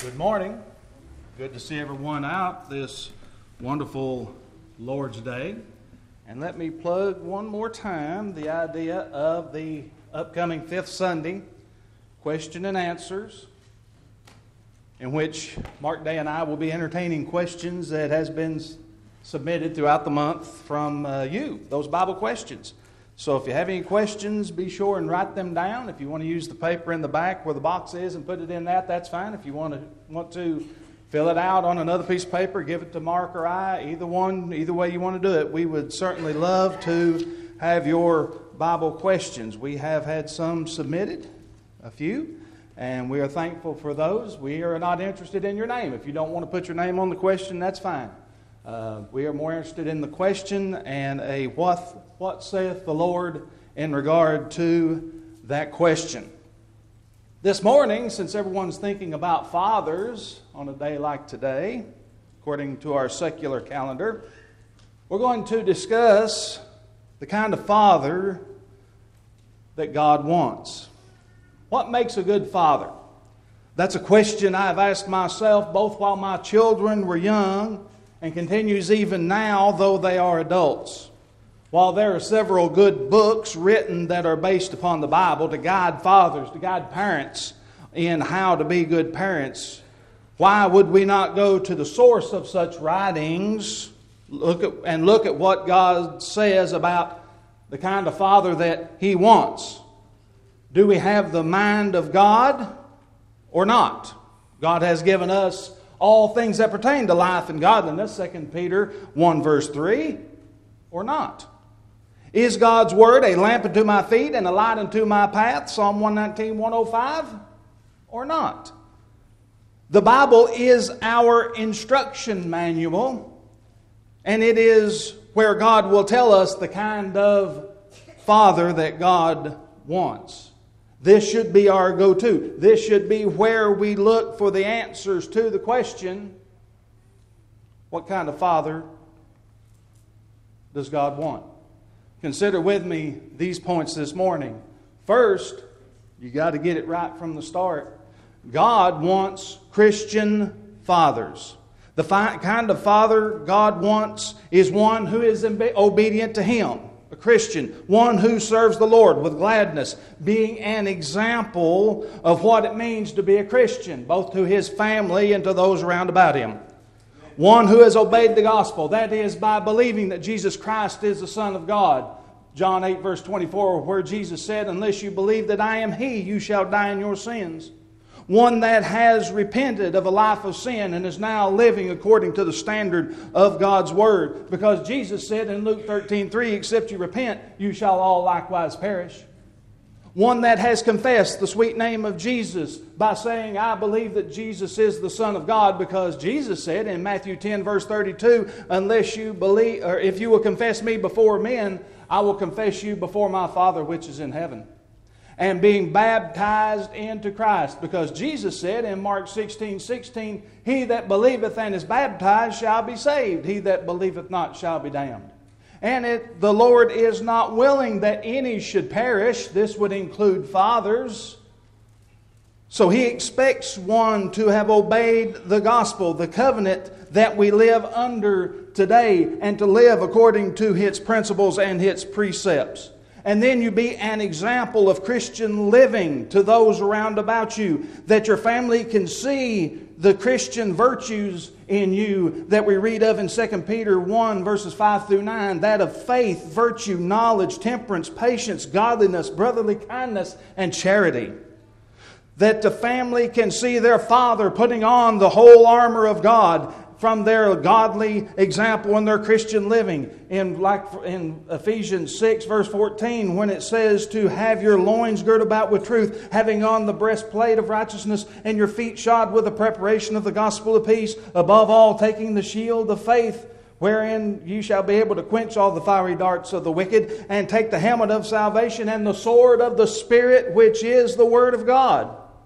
Good morning. Good to see everyone out this wonderful Lord's Day. And let me plug one more time the idea of the upcoming fifth Sunday question and answers, in which Mark Day and I will be entertaining questions that has been submitted throughout the month from you, those Bible questions. So if you have any questions, be sure and write them down. If you want to use the paper in the back where the box is and put it in that, that's fine. If you want to fill it out on another piece of paper, give it to Mark or I, either way you want to do it. We would certainly love to have your Bible questions. We have had some submitted, a few, and we are thankful for those. We are not interested in your name. If you don't want to put your name on the question, that's fine. We are more interested in the question and a what saith the Lord in regard to that question. This morning, since everyone's thinking about fathers on a day like today, according to our secular calendar, we're going to discuss the kind of father that God wants. What makes a good father? That's a question I've asked myself both while my children were young and continues even now, though they are adults. While there are several good books written that are based upon the Bible to guide fathers, to guide parents in how to be good parents, why would we not go to the source of such writings, look at what God says about the kind of father that He wants? Do we have the mind of God or not? God has given us all things that pertain to life and godliness, 2 Peter 1 verse 3, or not? Is God's Word a lamp unto my feet and a light unto my path, Psalm 119, 105, or not? The Bible is our instruction manual, and it is where God will tell us the kind of father that God wants. This should be our go-to. This should be where we look for the answers to the question, what kind of father does God want? Consider with me these points this morning. First, you got to get it right from the start. God wants Christian fathers. The kind of father God wants is one who is obedient to Him. A Christian, one who serves the Lord with gladness, being an example of what it means to be a Christian, both to his family and to those around about him. One who has obeyed the gospel, that is, by believing that Jesus Christ is the Son of God. John 8 verse 24, where Jesus said, "Unless you believe that I am He, you shall die in your sins." One that has repented of a life of sin and is now living according to the standard of God's Word. Because Jesus said in Luke 13:3, "Except you repent, you shall all likewise perish." One that has confessed the sweet name of Jesus by saying, "I believe that Jesus is the Son of God," because Jesus said in Matthew 10 verse 32, "Unless you believe, or if you will confess me before men, I will confess you before my Father which is in heaven." And being baptized into Christ, because Jesus said in Mark 16:16, "He that believeth and is baptized shall be saved. He that believeth not shall be damned." And the Lord is not willing that any should perish. This would include fathers. So He expects one to have obeyed the gospel, the covenant that we live under today, and to live according to its principles and its precepts. And then you be an example of Christian living to those around about you, that your family can see the Christian virtues in you that we read of in 2 Peter 1 verses 5 through 9, that of faith, virtue, knowledge, temperance, patience, godliness, brotherly kindness, and charity. That the family can see their father putting on the whole armor of God from their godly example in their Christian living. In Ephesians 6 verse 14, when it says to have your loins girt about with truth, having on the breastplate of righteousness, and your feet shod with the preparation of the gospel of peace, above all taking the shield of faith, wherein you shall be able to quench all the fiery darts of the wicked, and take the helmet of salvation and the sword of the Spirit, which is the Word of God.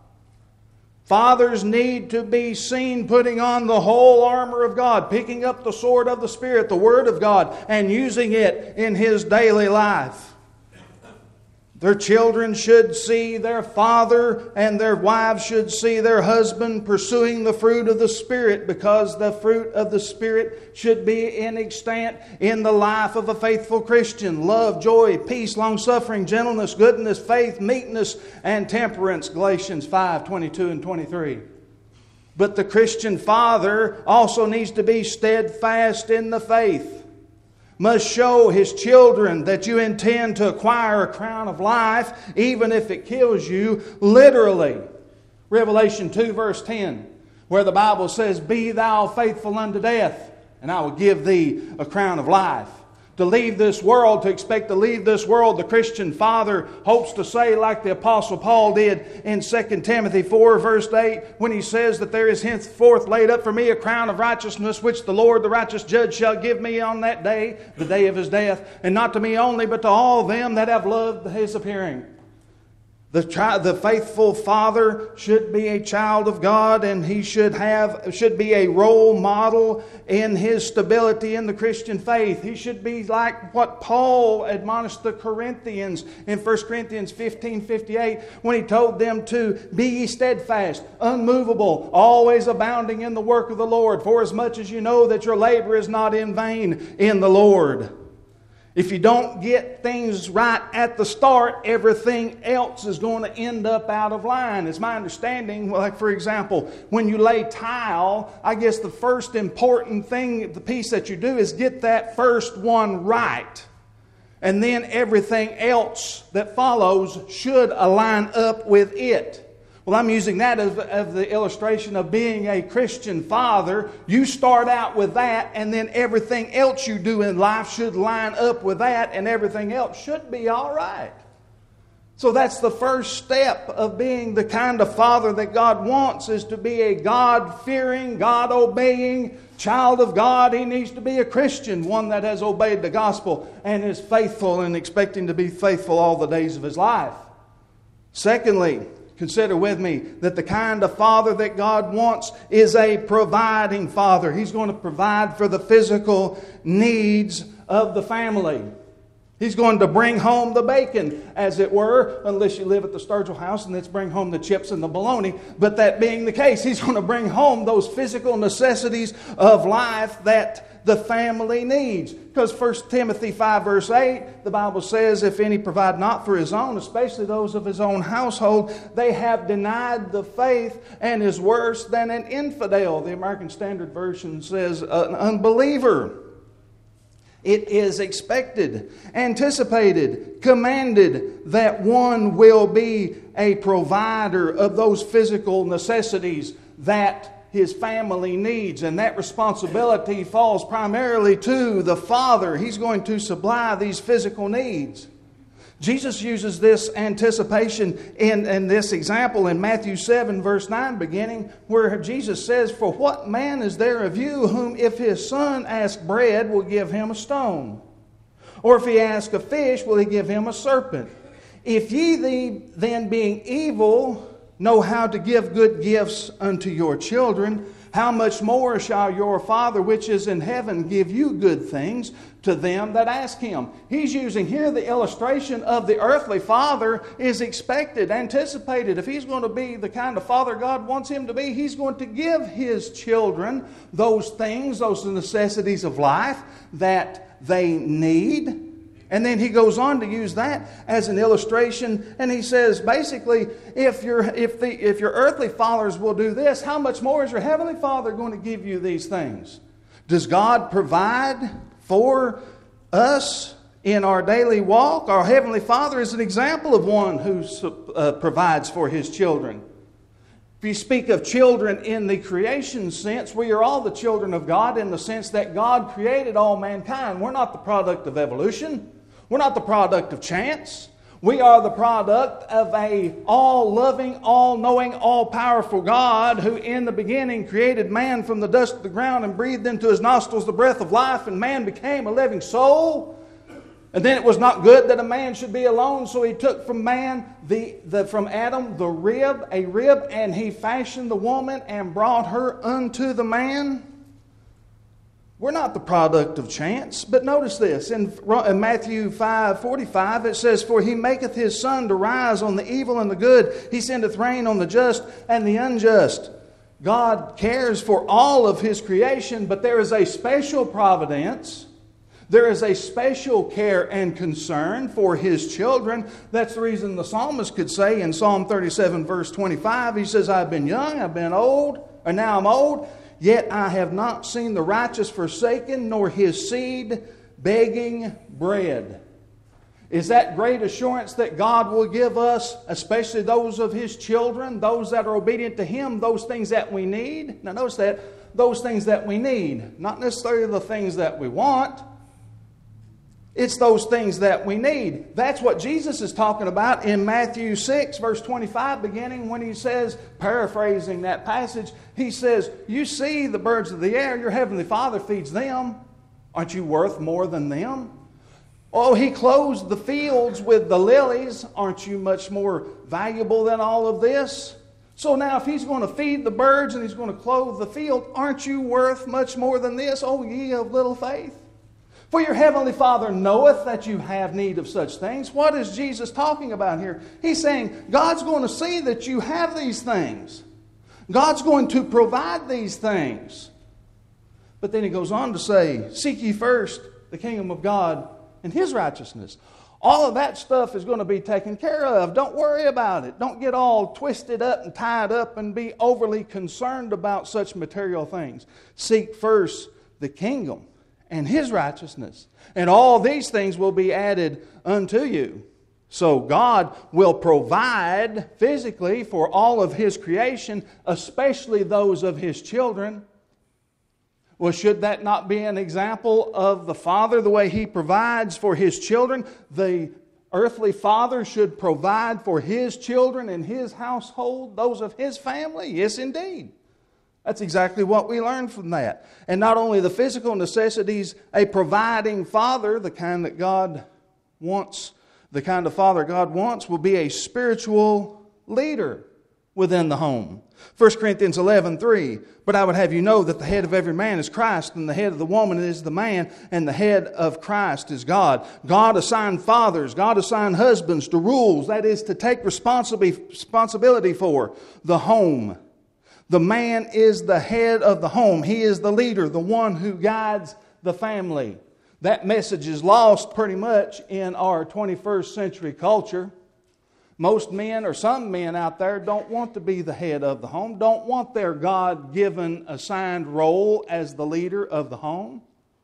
Fathers need to be seen putting on the whole armor of God, picking up the sword of the Spirit, the Word of God, and using it in his daily life. Their children should see their father, and their wives should see their husband pursuing the fruit of the Spirit, because the fruit of the Spirit should be in extant in the life of a faithful Christian. Love, joy, peace, long-suffering, gentleness, goodness, faith, meekness, and temperance. Galatians 5:22 and 23. But the Christian father also needs to be steadfast in the faith. Must show his children that you intend to acquire a crown of life, even if it kills you, literally. Revelation 2 verse 10, where the Bible says, "Be thou faithful unto death, and I will give thee a crown of life." To leave this world, to expect to leave this world, the Christian father hopes to say, like the Apostle Paul did in 2 Timothy 4 verse 8, when he says that there is henceforth laid up for me a crown of righteousness, which the Lord, the righteous judge, shall give me on that day, the day of his death, and not to me only, but to all them that have loved his appearing. The faithful father should be a child of God, and he should be a role model in his stability in the Christian faith. He should be like what Paul admonished the Corinthians in 1 Corinthians 15:58, when he told them to be ye steadfast, unmovable, always abounding in the work of the Lord, for as much as you know that your labor is not in vain in the Lord. If you don't get things right at the start, everything else is going to end up out of line. It's my understanding, like for example, when you lay tile, I guess the first important thing, the piece that you do is get that first one right. And then everything else that follows should align up with it. Well, I'm using that as the illustration of being a Christian father. You start out with that, and then everything else you do in life should line up with that, and everything else should be all right. So that's the first step of being the kind of father that God wants, is to be a God-fearing, God-obeying child of God. He needs to be a Christian, one that has obeyed the gospel and is faithful and expecting to be faithful all the days of his life. Secondly, consider with me that the kind of father that God wants is a providing father. He's going to provide for the physical needs of the family. He's going to bring home the bacon, as it were, unless you live at the Sturgill house and let's bring home the chips and the bologna. But that being the case, He's going to bring home those physical necessities of life that the family needs. Because 1 Timothy 5 verse 8, the Bible says, if any provide not for his own, especially those of his own household, they have denied the faith and is worse than an infidel. The American Standard Version says an unbeliever. It is expected, anticipated, commanded that one will be a provider of those physical necessities that his family needs, and that responsibility falls primarily to the father. He's going to supply these physical needs. Jesus uses this anticipation in this example in Matthew 7 verse 9 beginning, where Jesus says, "For what man is there of you whom if his son ask bread will give him a stone? Or if he ask a fish will he give him a serpent? If ye then being evil know how to give good gifts unto your children, how much more shall your Father which is in heaven give you good things to them that ask Him?" He's using here the illustration of the earthly father is expected, anticipated. If he's going to be the kind of father God wants him to be, he's going to give his children those things, those necessities of life that they need. And then he goes on to use that as an illustration, and he says, basically, if your earthly fathers will do this, how much more is your heavenly Father going to give you these things? Does God provide for us in our daily walk? Our heavenly Father is an example of one who provides for his children. If you speak of children in the creation sense, we are all the children of God in the sense that God created all mankind. We're not the product of evolution. We're not the product of chance. We are the product of a all-loving, all-knowing, all-powerful God who in the beginning created man from the dust of the ground and breathed into his nostrils the breath of life, and man became a living soul. And then it was not good that a man should be alone, so he took from man, from Adam, a rib, and he fashioned the woman and brought her unto the man. We're not the product of chance. But notice this. In Matthew 5:45, it says, "For he maketh his sun to rise on the evil and the good. He sendeth rain on the just and the unjust." God cares for all of his creation, but there is a special providence. There is a special care and concern for his children. That's the reason the psalmist could say in Psalm 37, verse 25, he says, "I've been young, I've been old, and now I'm old. Yet I have not seen the righteous forsaken, nor his seed begging bread." Is that great assurance that God will give us, especially those of his children, those that are obedient to him, those things that we need? Now notice that, those things that we need, not necessarily the things that we want. It's those things that we need. That's what Jesus is talking about in Matthew 6, verse 25, beginning when he says, paraphrasing that passage, he says, "You see the birds of the air, your heavenly Father feeds them. Aren't you worth more than them? Oh, he clothes the fields with the lilies. Aren't you much more valuable than all of this? So now if he's going to feed the birds and he's going to clothe the field, aren't you worth much more than this, O ye of little faith? For your heavenly Father knoweth that you have need of such things." What is Jesus talking about here? He's saying God's going to see that you have these things. God's going to provide these things. But then he goes on to say, "Seek ye first the kingdom of God and his righteousness." All of that stuff is going to be taken care of. Don't worry about it. Don't get all twisted up and tied up and be overly concerned about such material things. Seek first the kingdom and his righteousness, and all these things will be added unto you. So God will provide physically for all of his creation, especially those of his children. Well, should that not be an example of the Father, the way he provides for his children? The earthly father should provide for his children and his household, those of his family? Yes, indeed. That's exactly what we learn from that. And not only the physical necessities, a providing father, the kind that God wants, the kind of father God wants, will be a spiritual leader within the home. 1 Corinthians 11:3, "But I would have you know that the head of every man is Christ, and the head of the woman is the man, and the head of Christ is God." God assigned fathers, God assigned husbands to rules, that is, to take responsibility for the home. The man is the head of the home. He is the leader, the one who guides the family. That message is lost pretty much in our 21st century culture. Most men, or some men out there, don't want to be the head of the home, don't want their God-given assigned role as the leader of the home.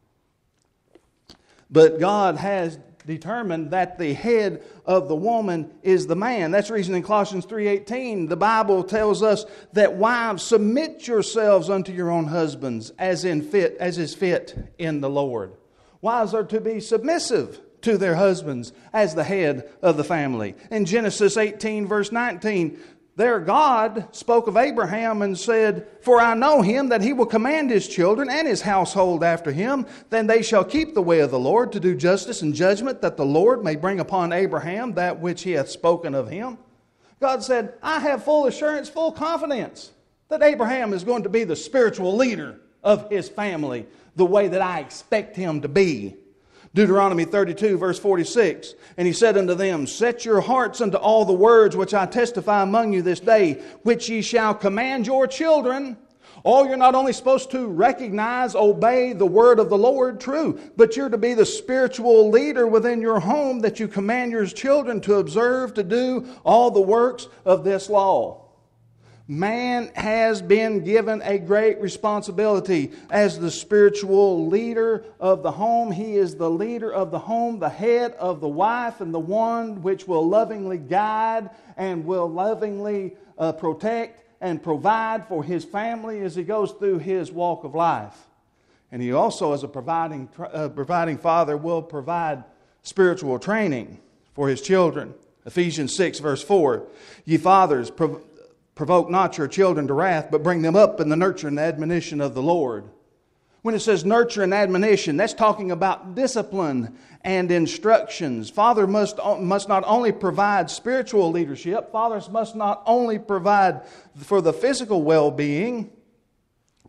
But God has determined that the head of the woman is the man. That's the reason in Colossians 3:18 the Bible tells us that wives, submit yourselves unto your own husbands as is fit in the Lord. Wives are to be submissive to their husbands as the head of the family. In Genesis 18 verse 19, there God spoke of Abraham and said, "For I know him that he will command his children and his household after him. Then they shall keep the way of the Lord to do justice and judgment, that the Lord may bring upon Abraham that which he hath spoken of him." God said, I have full assurance, full confidence that Abraham is going to be the spiritual leader of his family the way that I expect him to be. Deuteronomy 32, verse 46, "And he said unto them, Set your hearts unto all the words which I testify among you this day, which ye shall command your children." Oh, you're not only supposed to recognize, obey the word of the Lord, true, but you're to be the spiritual leader within your home, that you command your children to observe, to do all the works of this law. Man has been given a great responsibility as the spiritual leader of the home. He is the leader of the home, the head of the wife, and the one which will lovingly guide and will lovingly protect and provide for his family as he goes through his walk of life. And he also, as a providing father, will provide spiritual training for his children. Ephesians 6, verse 4, "Ye fathers, provoke not your children to wrath, but bring them up in the nurture and admonition of the Lord." When it says nurture and admonition, that's talking about discipline and instructions. Father must not only provide spiritual leadership, fathers must not only provide for the physical well-being,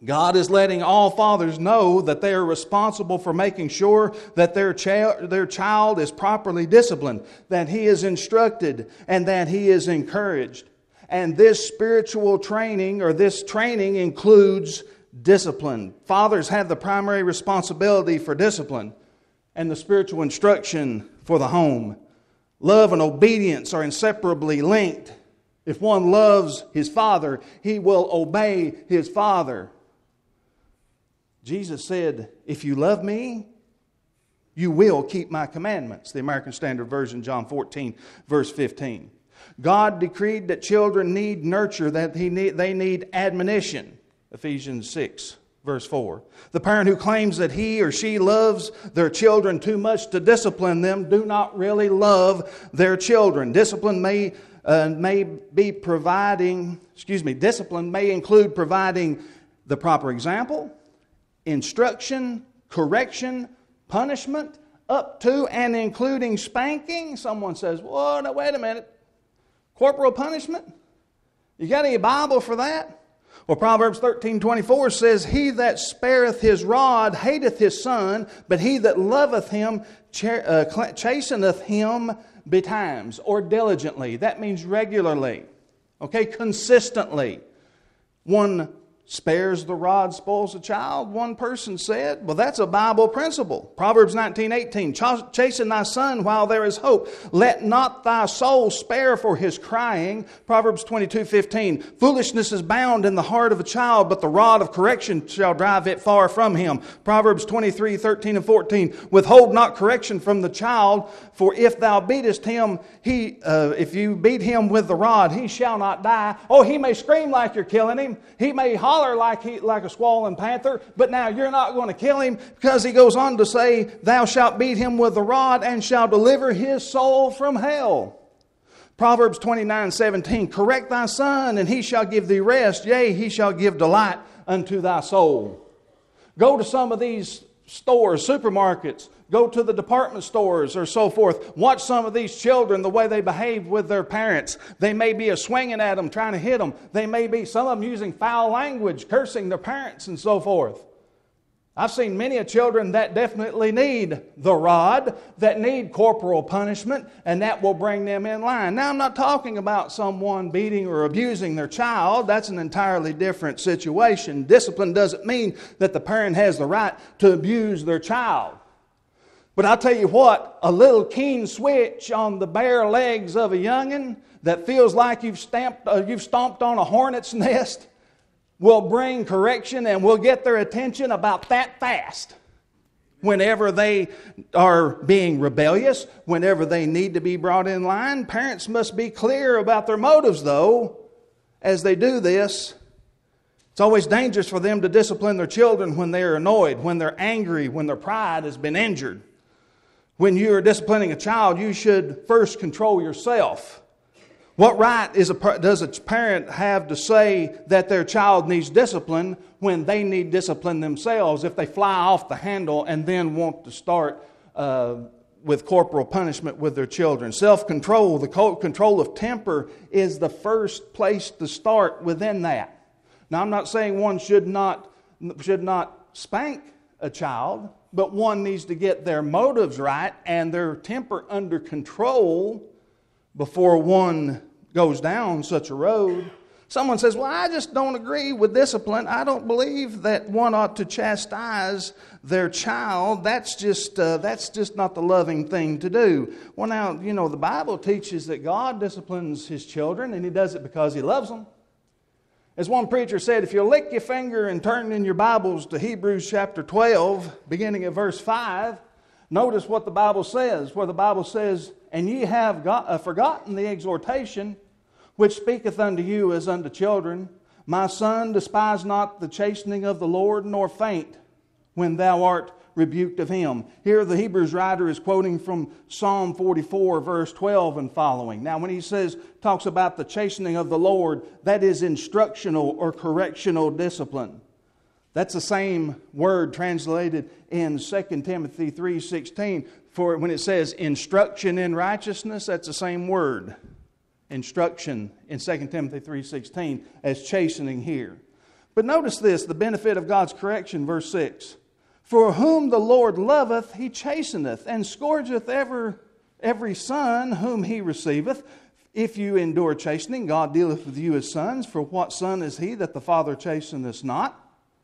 God is letting all fathers know that they are responsible for making sure that their child is properly disciplined, that he is instructed, and that he is encouraged. And this spiritual training, or this training, includes discipline. Fathers have the primary responsibility for discipline and the spiritual instruction for the home. Love and obedience are inseparably linked. If one loves his father, he will obey his father. Jesus said, if you love me, you will keep my commandments. The American Standard Version, John 14, verse 15. God decreed that children need nurture, that they need admonition. Ephesians 6, verse 4. The parent who claims that he or she loves their children too much to discipline them do not really love their children. Discipline may include providing the proper example, instruction, correction, punishment, up to and including spanking. Someone says, whoa, now wait a minute. Corporal punishment? You got any Bible for that? Well, Proverbs 13:24 says, he that spareth his rod hateth his son, but he that loveth him chasteneth him betimes, or diligently. That means regularly. Okay, consistently. One spares the rod, spoils the child, one person said. Well, that's a Bible principle. Proverbs 19:18, chasten thy son while there is hope. Let not thy soul spare for his crying. Proverbs 22:15, foolishness is bound in the heart of a child, but the rod of correction shall drive it far from him. Proverbs 23:13 and 14, withhold not correction from the child, for if thou beatest him, if you beat him with the rod, he shall not die. Oh, he may scream like you're killing him. He may holler like a swollen panther, but now you're not going to kill him, because he goes on to say, thou shalt beat him with the rod and shall deliver his soul from hell. Proverbs 29:17, correct thy son and he shall give thee rest, yea, he shall give delight unto thy soul. Go to some of these stores, supermarkets, go to the department stores or so forth. Watch some of these children, the way they behave with their parents. They may be swinging at them, trying to hit them. They may be, some of them using foul language, cursing their parents and so forth. I've seen many children that definitely need the rod, that need corporal punishment, and that will bring them in line. Now, I'm not talking about someone beating or abusing their child. That's an entirely different situation. Discipline doesn't mean that the parent has the right to abuse their child. But I'll tell you what, a little keen switch on the bare legs of a youngin' that feels like you've stomped on a hornet's nest will bring correction and will get their attention about that fast. Whenever they are being rebellious, whenever they need to be brought in line, parents must be clear about their motives, though, as they do this. It's always dangerous for them to discipline their children when they're annoyed, when they're angry, when their pride has been injured. When you are disciplining a child, you should first control yourself. What right does a parent have to say that their child needs discipline when they need discipline themselves, if they fly off the handle and then want to start with corporal punishment with their children? Self-control, the control of temper, is the first place to start within that. Now, I'm not saying one should not spank a child, but one needs to get their motives right and their temper under control before one goes down such a road. Someone says, well, I just don't agree with discipline. I don't believe that one ought to chastise their child. That's just not the loving thing to do. Well, now, the Bible teaches that God disciplines His children, and He does it because He loves them. As one preacher said, if you lick your finger and turn in your Bibles to Hebrews chapter 12, beginning at verse 5, notice what the Bible says, where the Bible says, and ye have forgotten the exhortation which speaketh unto you as unto children. My son, despise not the chastening of the Lord, nor faint when thou art rebuked of Him. Here the Hebrews writer is quoting from Psalm 44, verse 12 and following. Now when he talks about the chastening of the Lord, that is instructional or correctional discipline. That's the same word translated in 2 Timothy 3:16. For when it says instruction in righteousness, that's the same word. Instruction in 2 Timothy 3:16 as chastening here. But notice this, the benefit of God's correction, verse 6. For whom the Lord loveth, he chasteneth, and scourgeth every son whom he receiveth. If you endure chastening, God dealeth with you as sons. For what son is he that the Father chasteneth not?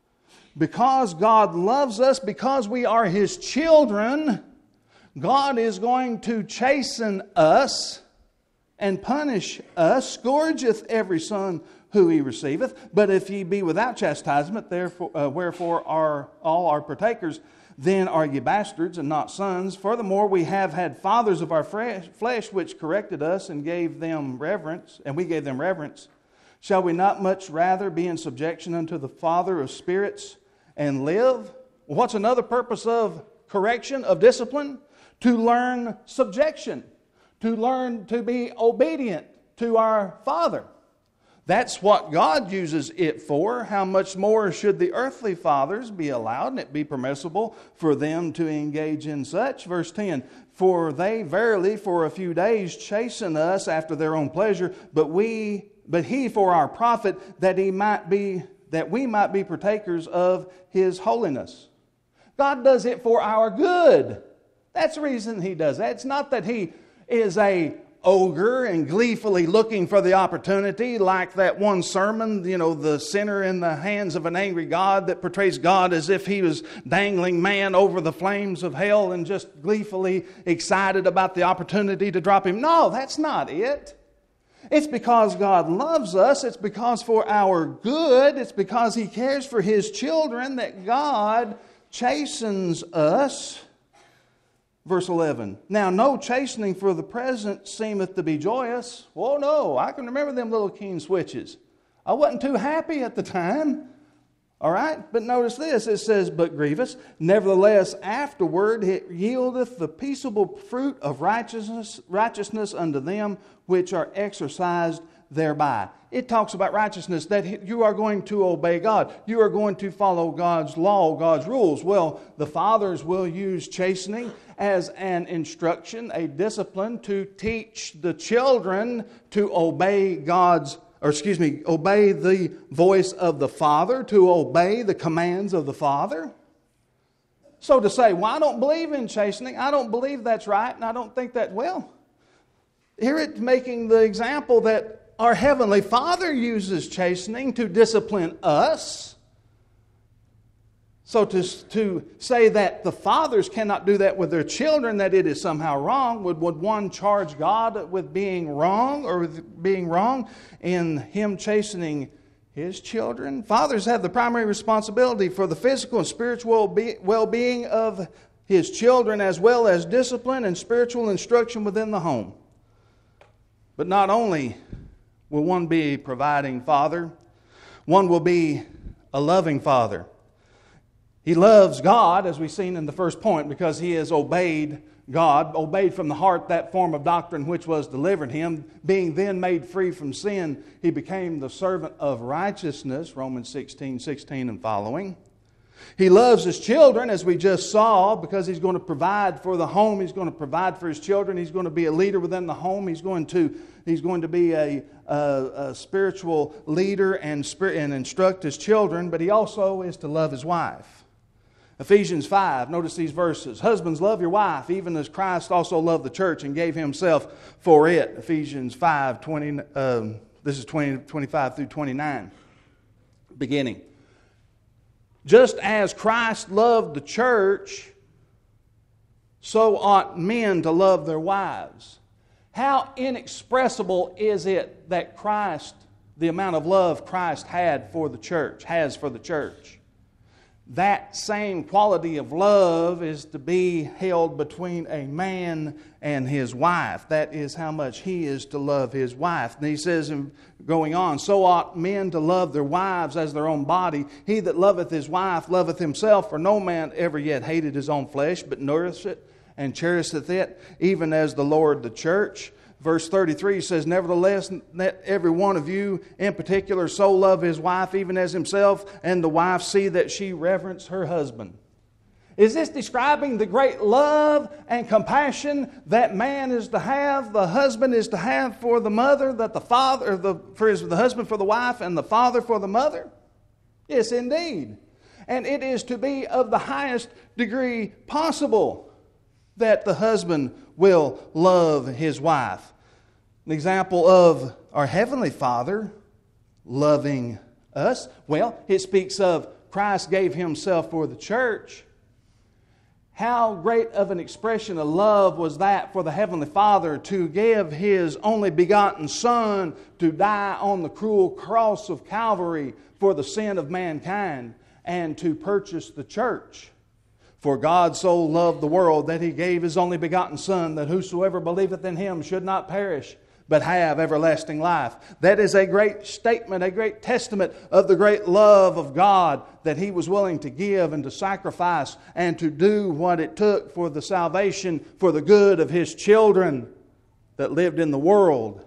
Because God loves us, because we are His children, God is going to chasten us and punish us. Scourgeth every son who He receiveth. But if ye be without chastisement, wherefore all are partakers, then are ye bastards and not sons. Furthermore, we have had fathers of our flesh which corrected us and gave them reverence, and we gave them reverence. Shall we not much rather be in subjection unto the Father of spirits and live? What's another purpose of correction, of discipline? To learn subjection, to learn to be obedient to our Father. That's what God uses it for. How much more should the earthly fathers be allowed and it be permissible for them to engage in such? Verse 10, for they verily for a few days chasten us after their own pleasure, but He for our profit, that we might be partakers of His holiness. God does it for our good. That's the reason He does that. It's not that He is a ogre and gleefully looking for the opportunity, like that one sermon, the sinner in the hands of an angry God, that portrays God as if He was dangling man over the flames of hell and just gleefully excited about the opportunity to drop him. No, that's not it. It's because God loves us. It's because for our good. It's because He cares for His children that God chastens us. Verse 11, now no chastening for the present seemeth to be joyous. Oh no, I can remember them little keen switches. I wasn't too happy at the time. All right, but notice this, it says, but grievous. Nevertheless, afterward it yieldeth the peaceable fruit of righteousness unto them which are exercised thereby. It talks about righteousness, that you are going to obey God. You are going to follow God's law, God's rules. Well, the fathers will use chastening as an instruction, a discipline to teach the children to obey obey the voice of the Father, to obey the commands of the Father. So to say, well, I don't believe in chastening, I don't believe that's right, and I don't think that, well, here it's making the example that our Heavenly Father uses chastening to discipline us. So to say that the fathers cannot do that with their children, that it is somehow wrong, would one charge God with being wrong or with being wrong in Him chastening His children? Fathers have the primary responsibility for the physical and spiritual well-being of His children, as well as discipline and spiritual instruction within the home. But not only will one be a providing father, one will be a loving father. He loves God, as we've seen in the first point, because he has obeyed God, obeyed from the heart that form of doctrine which was delivered him. Being then made free from sin, he became the servant of righteousness, Romans 16:16 and following. He loves his children, as we just saw, because he's going to provide for the home. He's going to provide for his children. He's going to be a leader within the home. He's going to be a spiritual leader and instruct his children. But he also is to love his wife. Ephesians 5, notice these verses. Husbands, love your wife, even as Christ also loved the church and gave himself for it. Ephesians 5, 25 through 29, beginning. Just as Christ loved the church, so ought men to love their wives. How inexpressible is it that Christ, the amount of love Christ has for the church. That same quality of love is to be held between a man and his wife. That is how much he is to love his wife. And he says, going on, so ought men to love their wives as their own body. He that loveth his wife loveth himself, for no man ever yet hated his own flesh, but nourisheth it and cherisheth it, even as the Lord the church. Verse 33 says, nevertheless, let every one of you in particular so love his wife even as himself, and the wife see that she reverence her husband. Is this describing the great love and compassion that man is to have, the husband is to have for the mother, that the father, the husband for the wife, and the father for the mother? Yes, indeed. And it is to be of the highest degree possible that the husband will love his wife. An example of our Heavenly Father loving us, well, it speaks of Christ gave Himself for the church. How great of an expression of love was that for the Heavenly Father to give His only begotten Son to die on the cruel cross of Calvary for the sin of mankind and to purchase the church. For God so loved the world that He gave His only begotten Son, that whosoever believeth in Him should not perish, but have everlasting life. That is a great statement, a great testament of the great love of God, that He was willing to give and to sacrifice and to do what it took for the salvation, for the good of His children that lived in the world.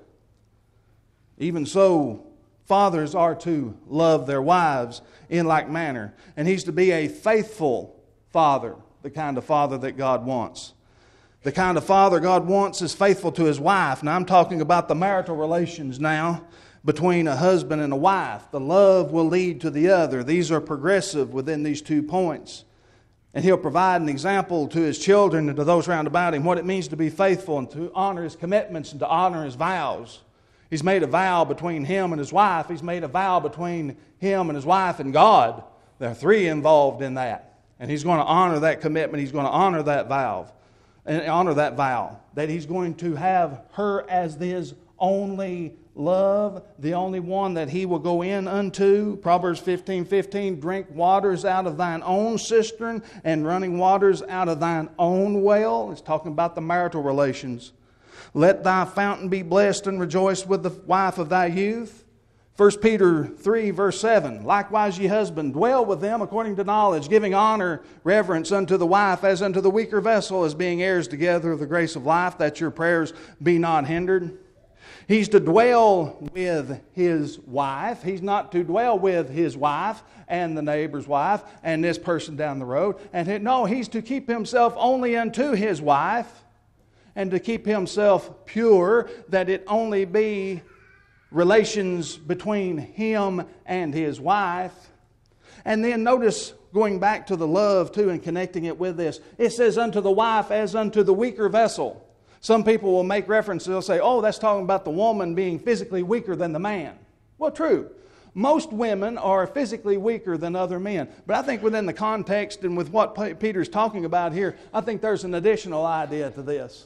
Even so, fathers are to love their wives in like manner. And He's to be a faithful father, the kind of father that God wants. The kind of father God wants is faithful to his wife. Now I'm talking about the marital relations now between a husband and a wife. The love will lead to the other. These are progressive within these 2 points. And He'll provide an example to His children and to those round about Him what it means to be faithful and to honor His commitments and to honor His vows. He's made a vow between Him and His wife. He's made a vow between Him and His wife and God. There are 3 involved in that. And He's going to honor that commitment. He's going to honor that vow. And honor that vow, that He's going to have her as His only love, the only one that He will go in unto. Proverbs 15:15, drink waters out of thine own cistern and running waters out of thine own well. It's talking about the marital relations. Let thy fountain be blessed and rejoice with the wife of thy youth. 1 Peter 3, verse 7, likewise ye husband, dwell with them according to knowledge, giving honor, reverence unto the wife as unto the weaker vessel, as being heirs together of the grace of life, that your prayers be not hindered. He's to dwell with his wife. He's not to dwell with his wife and the neighbor's wife and this person down the road. No, he's to keep himself only unto his wife and to keep himself pure, that it only be relations between him and his wife. And then notice, going back to the love too and connecting it with this, it says unto the wife as unto the weaker vessel. Some people will make reference, they'll say, oh, that's talking about the woman being physically weaker than the man. Well, true. Most women are physically weaker than other men. But I think within the context and with what Peter's talking about here, I think there's an additional idea to this.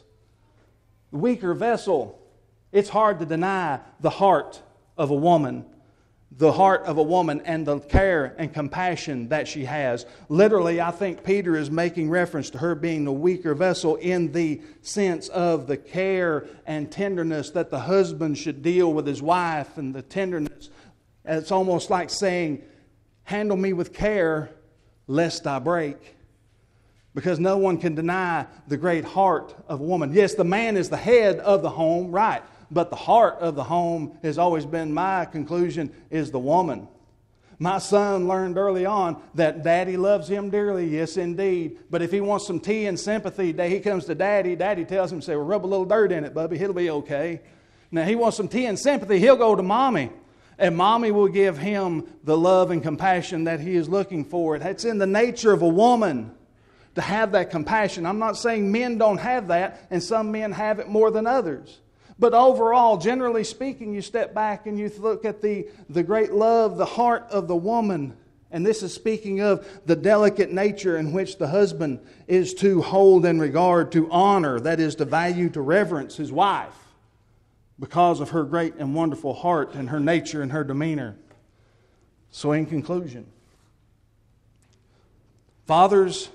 The weaker vessel. It's hard to deny the heart of a woman. The heart of a woman and the care and compassion that she has. Literally, I think Peter is making reference to her being the weaker vessel in the sense of the care and tenderness that the husband should deal with his wife, and the tenderness. It's almost like saying, handle me with care lest I break. Because no one can deny the great heart of a woman. Yes, the man is the head of the home, right. But the heart of the home has always been, my conclusion, is the woman. My son learned early on that Daddy loves him dearly, yes indeed. But if he wants some tea and sympathy, he comes to Daddy. Daddy tells him, say, well, rub a little dirt in it, Bubby, it'll be okay. Now he wants some tea and sympathy, he'll go to Mommy. And Mommy will give him the love and compassion that he is looking for. It's in the nature of a woman to have that compassion. I'm not saying men don't have that, and some men have it more than others. But overall, generally speaking, you step back and you look at the great love, the heart of the woman. And this is speaking of the delicate nature in which the husband is to hold in regard, to honor, that is to value, to reverence his wife because of her great and wonderful heart and her nature and her demeanor. So in conclusion, fathers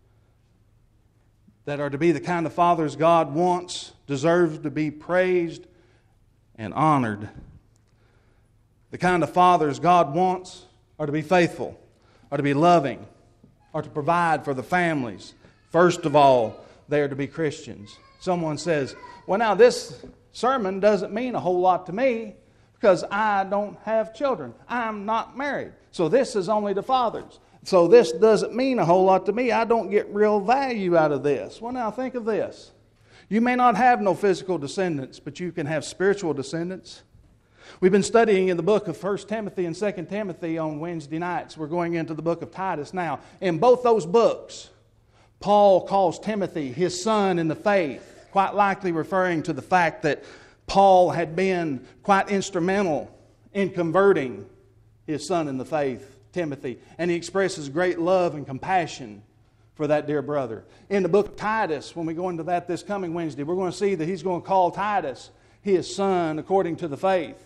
that are to be the kind of fathers God wants deserve to be praised and honored. The kind of fathers God wants are to be faithful, are to be loving, are to provide for the families. First of all, they are to be Christians. Someone says, well, now this sermon doesn't mean a whole lot to me because I don't have children. I'm not married. So this is only to fathers. So this doesn't mean a whole lot to me. I don't get real value out of this. Well, now think of this. You may not have no physical descendants, but you can have spiritual descendants. We've been studying in the book of 1 Timothy and 2 Timothy on Wednesday nights. We're going into the book of Titus now. In both those books, Paul calls Timothy his son in the faith, quite likely referring to the fact that Paul had been quite instrumental in converting his son in the faith, Timothy. And he expresses great love and compassion for that dear brother. In the book of Titus, when we go into that this coming Wednesday, we're going to see that he's going to call Titus his son according to the faith.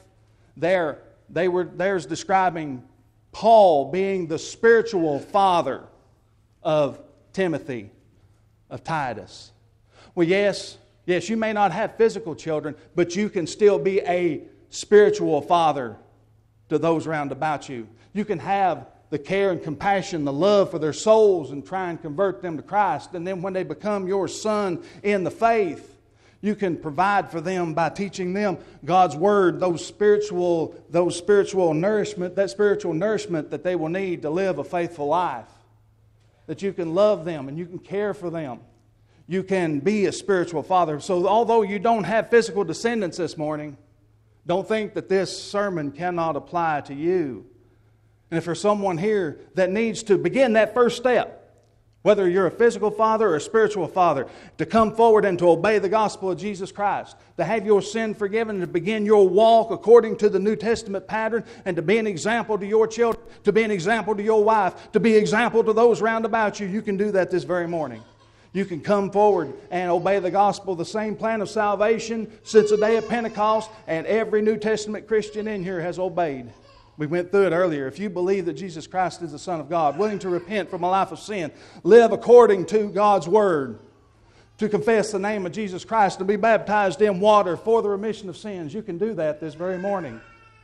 There's describing Paul being the spiritual father of Timothy, of Titus. Well, yes, you may not have physical children, but you can still be a spiritual father to those round about you. You can have the care and compassion, the love for their souls, and try and convert them to Christ. And then when they become your son in the faith, you can provide for them by teaching them God's Word, those spiritual nourishment, that spiritual nourishment that they will need to live a faithful life. That you can love them and you can care for them. You can be a spiritual father. So although you don't have physical descendants this morning, don't think that this sermon cannot apply to you. And if there's someone here that needs to begin that first step, whether you're a physical father or a spiritual father, to come forward and to obey the gospel of Jesus Christ, to have your sin forgiven, to begin your walk according to the New Testament pattern, and to be an example to your children, to be an example to your wife, to be an example to those round about you, you can do that this very morning. You can come forward and obey the gospel, the same plan of salvation since the day of Pentecost, and every New Testament Christian in here has obeyed. We went through it earlier. If you believe that Jesus Christ is the Son of God, willing to repent from a life of sin, live according to God's Word, to confess the name of Jesus Christ, to be baptized in water for the remission of sins, you can do that this very morning.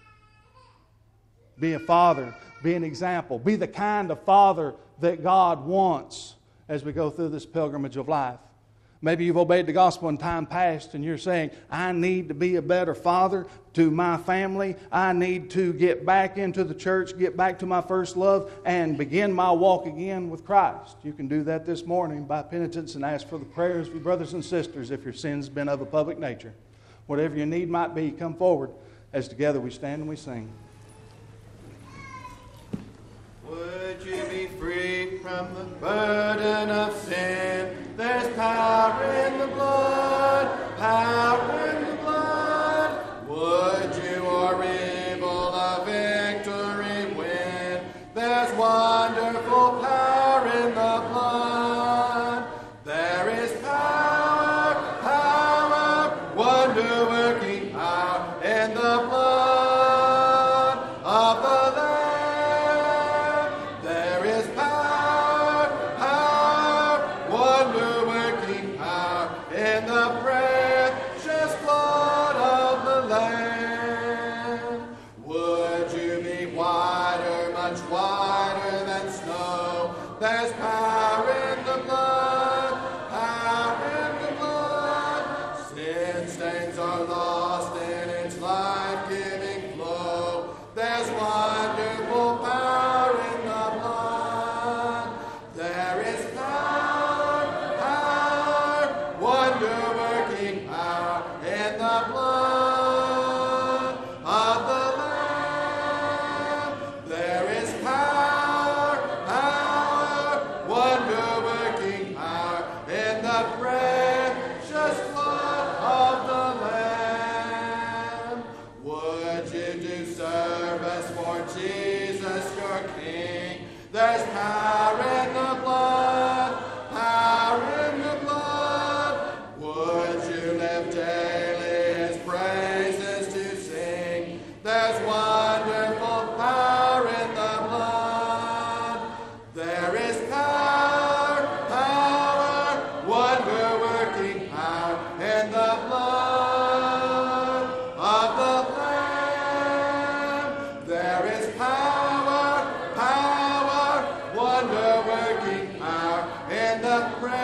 Be a father. Be an example. Be the kind of father that God wants as we go through this pilgrimage of life. Maybe you've obeyed the gospel in time past and you're saying, I need to be a better father to my family. I need to get back into the church, get back to my first love, and begin my walk again with Christ. You can do that this morning by penitence and ask for the prayers of your brothers and sisters if your sin's been of a public nature. Whatever your need might be, come forward as together we stand and we sing. Would you be free from the burden of sin? There's power in the blood, power in the blood. Would you or evil a victory win? There's wonderful power in the blood. There is power, power, wonder-working power in the blood of the Lamb. There's power in the blood, power in the blood. Sin stains are lost in its life-giving flow. There's wonderful power in the blood. There is power, power, wonder-working power in the blood of the Lamb. There is power, wonder-working power in the precious blood of the Lamb. Would you do service for Jesus your King? There's power in the blood, power in the blood. Would you live daily his praises to sing? There's wonderful power in the blood. There is power, power, wonder-working power in the blood of the Lamb. There is power, power, wonder-working power in the